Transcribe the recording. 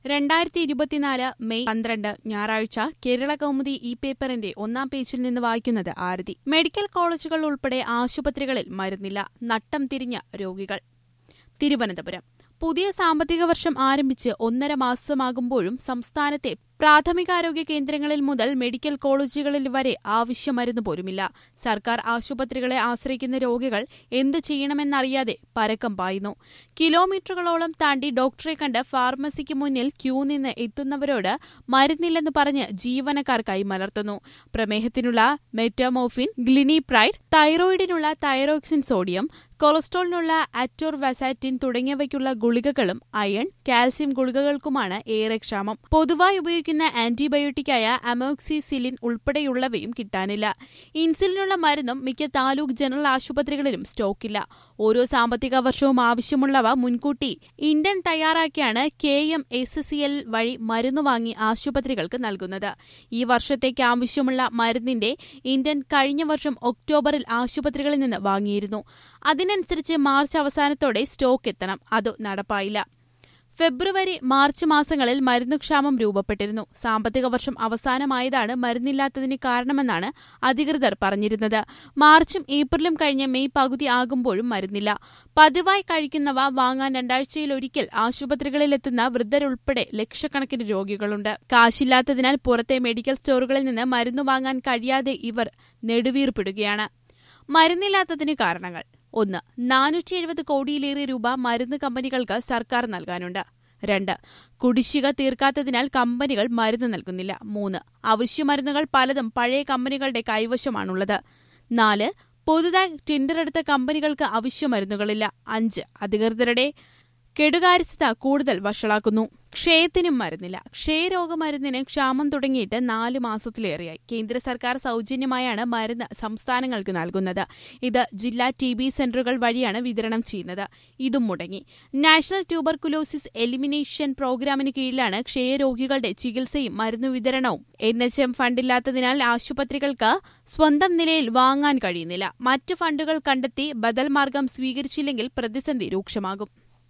2024 May 12 ഞായറാഴ്ച കേരള കൗമുദി ഈ പേപ്പറിന്റെ ഒന്നാം പേജിൽ നിന്ന് വായിക്കുന്നത് ആരതി. മെഡിക്കൽ കോളേജുകൾ ഉൾപ്പെടെ ആശുപത്രികളിൽ മരുന്നില്ല, നട്ടം തിരിഞ്ഞ രോഗികൾ. തിരുവനന്തപുരം. പുതിയ സാമ്പത്തിക വർഷം ആരംഭിച്ച് 1.5 മാസമാകുമ്പോഴും സംസ്ഥാനത്തെ പ്രാഥമികാരോഗ്യ കേന്ദ്രങ്ങളിൽ മുതൽ മെഡിക്കൽ കോളേജുകളിൽ വരെ ആവശ്യ മരുന്ന് പോലുമില്ല. സർക്കാർ ആശുപത്രികളെ ആശ്രയിക്കുന്ന രോഗികൾ എന്ത് ചെയ്യണമെന്നറിയാതെ പരക്കം പായുന്നു. കിലോമീറ്ററുകളോളം താണ്ടി ഡോക്ടറെ കണ്ട് ഫാർമസിക്ക് മുന്നിൽ ക്യൂ നിന്ന് എത്തുന്നവരോട് മരുന്നില്ലെന്ന് പറഞ്ഞ് ജീവനക്കാർ കൈമലർത്തുന്നു. പ്രമേഹത്തിനുള്ള മെറ്റാമോർഫിൻ, ഗ്ലിനിപ്രൈഡ്, തൈറോയിഡിനുള്ള തൈറോക്സിൻ സോഡിയം, കൊളസ്ട്രോളിനുള്ള അറ്റോർവാസാറ്റിൻ തുടങ്ങിയവയ്ക്കുള്ള ഗുളികകളും അയൺ, കാൽസ്യം ഗുളികകൾക്കുമാണ് ഏറെ ക്ഷാമം. പൊതുവായി ഉപയോഗിക്കുന്ന ആന്റിബയോട്ടിക്കായ അമോക്സിസിലിൻ ഉൾപ്പെടെയുള്ളവയും കിട്ടാനില്ല. ഇൻസുലിനുള്ള മരുന്നും മിക്ക താലൂക്ക് ജനറൽ ആശുപത്രികളിലും സ്റ്റോക്കില്ല. ഓരോ സാമ്പത്തിക വർഷവും ആവശ്യമുള്ളവ മുൻകൂട്ടി ഇന്ത്യൻ തയ്യാറാക്കിയാണ് KMSCL വഴി മരുന്ന് വാങ്ങി ആശുപത്രികൾക്ക് നൽകുന്നത്. ഈ വർഷത്തേക്ക് ആവശ്യമുള്ള മരുന്നിന്റെ ഇന്ത്യൻ കഴിഞ്ഞ വർഷം ഒക്ടോബറിൽ ആശുപത്രികളിൽ നിന്ന് വാങ്ങിയിരുന്നു. അതിനനുസരിച്ച് മാർച്ച് അവസാനത്തോടെ സ്റ്റോക്ക് എത്തണം. അത് നടപ്പായില്ല. ഫെബ്രുവരി, മാർച്ച് മാസങ്ങളിൽ മരുന്നുക്ഷാമം രൂപപ്പെട്ടിരുന്നു. സാമ്പത്തിക വർഷം അവസാനമായതാണ് മരുന്നില്ലാത്തതിന് കാരണമെന്നാണ് അധികൃതർ പറഞ്ഞിരുന്നത്. മാർച്ചും ഏപ്രിലും കഴിഞ്ഞ് മെയ് പകുതി ആകുമ്പോഴും മരുന്നില്ല. പതിവായി കഴിക്കുന്നവ വാങ്ങാൻ 2 ആഴ്ചയിലൊരിക്കൽ ആശുപത്രികളിലെത്തുന്ന വൃദ്ധരുൾപ്പെടെ ലക്ഷക്കണക്കിന് രോഗികളുണ്ട്. കാശില്ലാത്തതിനാൽ പുറത്തെ മെഡിക്കൽ സ്റ്റോറുകളിൽ നിന്ന് മരുന്ന് വാങ്ങാൻ കഴിയാതെ ഇവർ നെടുവീർപ്പിടുകയാണ്. മരുന്നില്ലാത്തതിന് കാരണങ്ങൾ: 1. 470 കോടിയിലേറെ രൂപ മരുന്ന് കമ്പനികൾക്ക് സർക്കാർ നൽകാനുണ്ട്. 2. കുടിശ്ശിക തീർക്കാത്തതിനാൽ കമ്പനികൾ മരുന്ന് നൽകുന്നില്ല. 3. അവശ്യമരുന്നുകൾ പലതും പഴയ കമ്പനികളുടെ കൈവശമാണുള്ളത്. 4. പുതുതായി ടെൻഡറെടുത്ത കമ്പനികൾക്ക് അവശ്യമരുന്നുകളില്ല. 5. അധികൃതരുടെ കെടുകാര്യസ്ഥത കൂടുതൽ വഷളാക്കുന്നു. ക്ഷയത്തിനും മരുന്നില്ല. ക്ഷയരോഗമരുന്നിന് ക്ഷാമം തുടങ്ങിയിട്ട് 4 മാസത്തിലേറെയായി. കേന്ദ്ര സർക്കാർ സൗജന്യമായാണ് മരുന്ന് സംസ്ഥാനങ്ങൾക്ക് നൽകുന്നത്. ഇത് ജില്ലാ TB സെന്ററുകൾ വഴിയാണ് വിതരണം ചെയ്യുന്നത്. ഇതും മുടങ്ങി. നാഷണൽ ട്യൂബർകുലോസിസ് എലിമിനേഷൻ പ്രോഗ്രാമിന് കീഴിലാണ് ക്ഷയരോഗികളുടെ ചികിത്സയും മരുന്ന് വിതരണവും. NHM ഫണ്ടില്ലാത്തതിനാൽ ആശുപത്രികൾക്ക് സ്വന്തം നിലയിൽ വാങ്ങാൻ കഴിയുന്നില്ല. മറ്റ് ഫണ്ടുകൾ കണ്ടെത്തി ബദൽ മാർഗം സ്വീകരിച്ചില്ലെങ്കിൽ പ്രതിസന്ധി രൂക്ഷമാകും.